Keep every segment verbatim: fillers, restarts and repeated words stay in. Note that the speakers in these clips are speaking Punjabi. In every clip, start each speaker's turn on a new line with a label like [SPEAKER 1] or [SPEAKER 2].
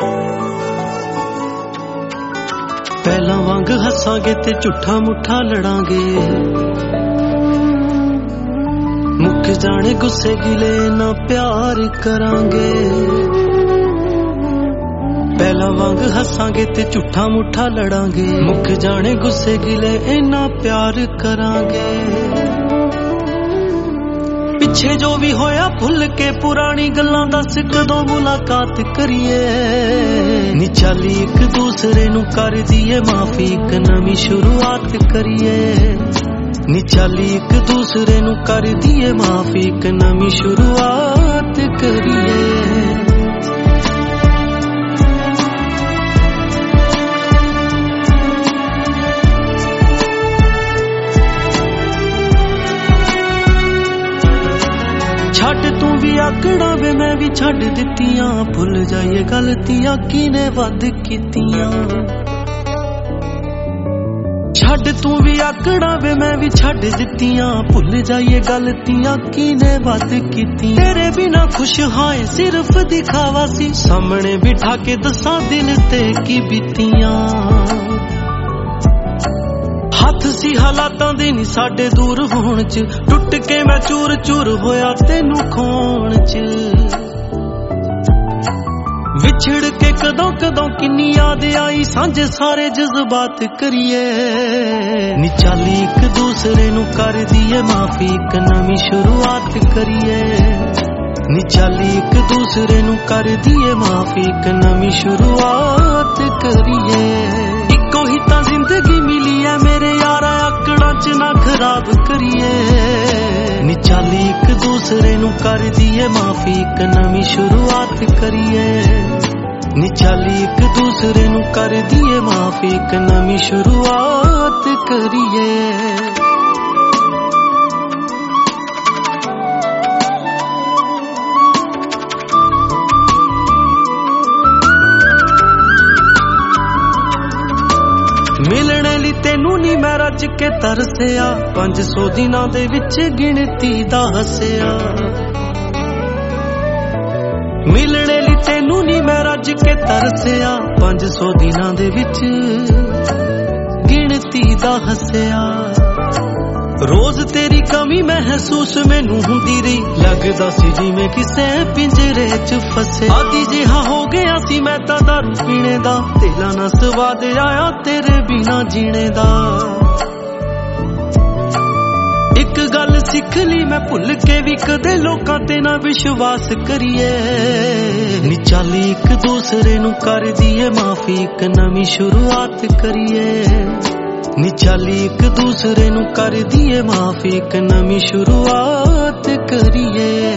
[SPEAKER 1] ਪਹਿਲਾਂ ਵਾਂਗ ਹੱਸਾਂਗੇ ਤੇ ਝੂਠਾ ਮੁੱਠਾ ਲੜਾਂਗੇ, ਮੁੱਕ ਜਾਣੇ ਗੁੱਸੇ ਗਿਲੇ ਨਾ ਪਿਆਰ ਕਰਾਂਗੇ। ਪਹਿਲਾਂ ਵਾਂਗ ਹੱਸਾਂਗੇ ਤੇ ਝੂਠਾ ਮੁੱਠਾ ਲੜਾਂਗੇ, ਮੁੱਕ ਜਾਣੇ ਗੁੱਸੇ ਗਿਲੇ ਇੰਨਾ ਪਿਆਰ ਕਰਾਂਗੇ। ਪਿੱਛੇ ਜੋ ਵੀ ਹੋਇਆ ਭੁੱਲ ਕੇ ਪੁਰਾਣੀ ਗੱਲਾਂ ਦੱਸ ਕਦੋਂ ਮੁਲਾਕਾਤ ਕਰੀਏ। ਨੀ ਚੱਲ ਇੱਕ ਦੂਸਰੇ ਨੂੰ ਕਰ ਦਈਏ ਮਾਫੀ, ਇੱਕ ਨਵੀਂ ਸ਼ੁਰੂਆਤ ਕਰੀਏ। ਨੀ ਚੱਲ ਇੱਕ ਦੂਸਰੇ ਨੂੰ ਕਰ ਦਈਏ ਮਾਫੀ, ਇੱਕ ਨਵੀਂ ਸ਼ੁਰੂਆਤ ਕਰੀਏ। ਛੱਡ ਤੂੰ ਵੀ ਆਕੜਾਂ ਵੇ ਮੈਂ ਵੀ ਛੱਡ ਦਿੱਤੀਆਂ, ਭੁੱਲ ਜਾਈਏ ਗਲਤੀਆਂ ਕਿਨੇ ਵੱਧ ਕੀਤੀਆਂ। ਛੱਡ ਤੂੰ ਵੀ ਆਕੜਾਂ ਵੇ ਮੈਂ ਵੀ ਛੱਡ ਦਿੱਤੀਆਂ, ਭੁੱਲ ਜਾਈਏ ਗਲਤੀਆਂ ਕਿਨੇ ਵੱਧ ਕੀਤੀਆਂ। ਤੇਰੇ ਬਿਨਾ ਖੁਸ਼ ਹਾਂ ਸਿਰਫ ਦਿਖਾਵਾ ਸੀ, ਸਾਹਮਣੇ ਬਿਠਾ ਕੇ ਦੱਸਾਂ ਦਿਲ ਤੇ ਕੀ ਬੀਤੀਆਂ। ਹੱਥ ਸੀ ਹਾਲਾਤਾਂ ਦੇ ਨੀ ਸਾਡੇ ਦੂਰ ਹੋਣ ਚ, ਟੁੱਟ ਕੇ ਮੈਂ ਚੂਰ ਚੂਰ ਹੋਇਆ ਤੈਨੂੰ ਖੋਣ ਚ। ਵਿਛੜ ਕੇ ਕਦੋਂ ਕਦੋਂ ਕਿੰਨੀ ਯਾਦ ਆਈ, ਸਾਂਝੇ ਸਾਰੇ ਜਜ਼ਬਾਤ ਕਰੀਏ। ਨੀ ਚੱਲ ਇੱਕ ਦੂਸਰੇ ਨੂੰ ਕਰ ਦਈਏ ਮਾਫੀ, ਇੱਕ ਨਵੀਂ ਸ਼ੁਰੂਆਤ ਕਰੀਏ। ਨੀ ਚੱਲ ਇੱਕ ਦੂਸਰੇ ਨੂੰ ਕਰ ਦਈਏ ਮਾਫੀ, ਇੱਕ ਨਵੀਂ ਸ਼ੁਰੂਆਤ ਕਰੀਏ। ਇੱਕੋ ਹੀ ਤਾਂ ਜ਼ਿੰਦਗੀ ਮਿਲੀ ਐ ਮੇਰੇ ਯਾਰਾ, ਆਕੜਾਂ ਚ ਨਾ ਖਰਾਬ ਕਰੀਏ। ਨੀ ਚੱਲ ਇੱਕ ਦੂਸਰੇ ਨੂੰ ਕਰ ਦਈਏ ਮਾਫੀ, ਇੱਕ ਨਵੀਂ ਸ਼ੁਰੂਆਤ ਕਰੀਏ। ਨੀ ਚੱਲ ਇੱਕ ਦੂਸਰੇ ਨੂੰ ਕਰ ਦਈਏ ਮਾਫੀ, ਇੱਕ ਨਵੀਂ ਸ਼ੁਰੂਆਤ ਕਰੀਏ। ਮਿਲਣੇ ਲਈ ਤੈਨੂੰ ਨੀ ਮੈਂ ਰੱਜ ਕੇ ਤਰਸਿਆ, ਪੰਜ ਸੌ ਦਿਨਾਂ ਦੇ ਵਿੱਚ ਗਿਣਤੀ ਦਾ ਹੱਸਿਆ। ਮਿਲਣੇ ਲਈ ਤੈਨੂੰ ਨੀ ਮੈਂ ਰੱਜ ਕੇ ਤਰਸਿਆ, ਪੰਜ ਸੌ ਦਿਨਾਂ ਦੇ ਵਿੱਚ ਗਿਣਤੀ ਦਾ ਹੱਸਿਆ। ਰੋਜ਼ ਤੇਰੀ ਕਮੀ ਮਹਿਸੂਸ ਮੈਨੂੰ ਹੁੰਦੀ ਰਹੀ, ਲੱਗਦਾ ਸੀ ਜਿਵੇਂ ਕਿਸੇ ਪਿੰਜਰੇ ਚ ਫਸੇ। ਆਦੀ ਜਿਹਾ ਹੋ ਗਿਆ ਸੀ ਮੈਂ ਤਾਂ ਦਾਰੂ ਪੀਣੇ ਦਾ, ਦਿਲਾਂ ਨਾ ਸਵਾਦ ਆਇਆ ਤੇਰੇ ਬਿਨਾ ਜੀਣੇ ਦਾ। ਇੱਕ ਗੱਲ ਸਿੱਖ ਲਈ ਮੈਂ ਭੁੱਲ ਕੇ ਵੀ ਕਦੇ ਲੋਕਾਂ ਤੇ ਨਾ ਵਿਸ਼ਵਾਸ ਕਰੀਏ। ਨੀ ਚੱਲ ਇੱਕ ਦੂਸਰੇ ਨੂੰ ਕਰ ਦਈਏ ਮਾਫੀ, ਇੱਕ ਨਵੀਂ ਸ਼ੁਰੂਆਤ ਕਰੀਏ। ਨੀ ਚੱਲ ਇੱਕ ਦੂਸਰੇ ਨੂੰ ਕਰ ਦਈਏ ਮਾਫੀ, ਇੱਕ ਨਵੀਂ ਸ਼ੁਰੂਆਤ ਕਰੀਏ।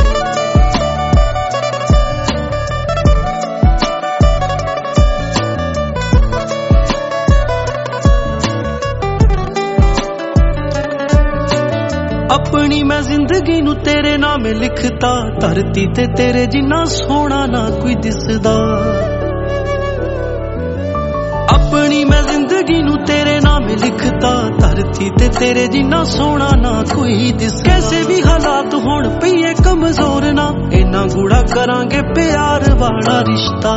[SPEAKER 1] ਆਪਣੀ ਮੈਂ ਜ਼ਿੰਦਗੀ ਨੂੰ ਤੇਰੇ ਨਾਮੇ ਲਿਖਤਾ, ਧਰਤੀ ਤੇ ਤੇਰੇ ਜਿੰਨਾ ਸੋਹਣਾ ਨਾ ਕੋਈ ਦਿਸਦਾ। ਆਪਣੀ ਮੈਂ ਜ਼ਿੰਦਗੀ ਨੂੰ ਤੇਰੇ ਨਾਮੇ ਲਿਖਤਾ, ਧਰਤੀ ਤੇ ਤੇਰੇ ਜਿੰਨਾ ਸੋਹਣਾ ਨਾ ਕੋਈ ਦਿਸ। ਕੈਸੇ ਵੀ ਹਾਲਾਤ ਹੋਣ ਪਈਏ ਕਮਜ਼ੋਰ ਨਾ, ਇੰਨਾ ਗੂੜਾ ਕਰਾਂਗੇ ਪਿਆਰ ਵਾਲਾ ਰਿਸ਼ਤਾ।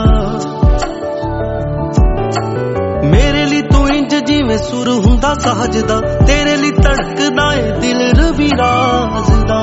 [SPEAKER 1] ਮੇਰੇ ਲਈ ਤੂੰ ਇੰਜ ਜਿਵੇਂ ਸੁਰ ਹੁੰਦਾ ਸਾਜ ਦਾ, ਤੇਰੇ ਲਈ ਧੜਕਦਾ ਏ ਦਿਲ ਰਵੀ ਰਾਜ ਦਾ।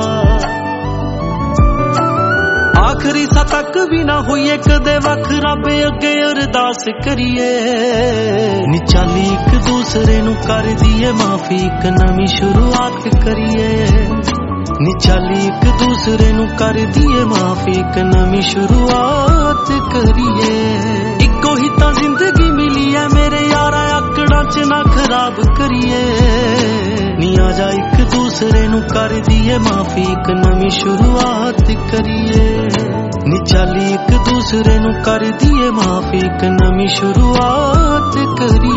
[SPEAKER 1] ਆਖਰੀ ਸਾਹ ਤੱਕ ਵੀ ਨਾ ਹੋਈਏ ਕਦੇ ਵੱਖ, ਰੱਬ ਅੱਗੇ ਅਰਦਾਸ ਕਰੀਏ। ਨੀ ਚੱਲ ਇੱਕ ਦੂਸਰੇ ਨੂੰ ਕਰ ਦਈਏ ਮਾਫੀ, ਇੱਕ ਨਵੀਂ ਸ਼ੁਰੂਆਤ ਕਰੀਏ। ਨੀ ਚੱਲ ਇੱਕ ਦੂਸਰੇ ਨੂੰ ਕਰ ਦਈਏ ਮਾਫੀ, ਇੱਕ ਨਵੀਂ ਸ਼ੁਰੂਆਤ ਕਰੀਏ। ਇੱਕੋ ਹੀ ਤਾਂ ਜ਼ਿੰਦਗੀ ਮਿਲੀ ਐ ਮੇਰੇ ਯਾਰਾ, ਆਕੜਾਂ ਚ ਨਾ ਖਰਾਬ ਕਰੀਏ। ਨੀ ਆ ਜਾ ਇੱਕ ਦੂਸਰੇ ਨੂੰ ਕਰ ਦਈਏ ਮਾਫੀ, ਇੱਕ ਨਵੀਂ ਸ਼ੁਰੂਆਤ ਕਰੀਏ। ਨੀ ਚੱਲ ਇੱਕ ਦੂਸਰੇ ਨੂੰ ਕਰ ਦਈਏ ਮਾਫੀ, ਇੱਕ ਨਵੀਂ ਸ਼ੁਰੂਆਤ ਕਰੀਏ।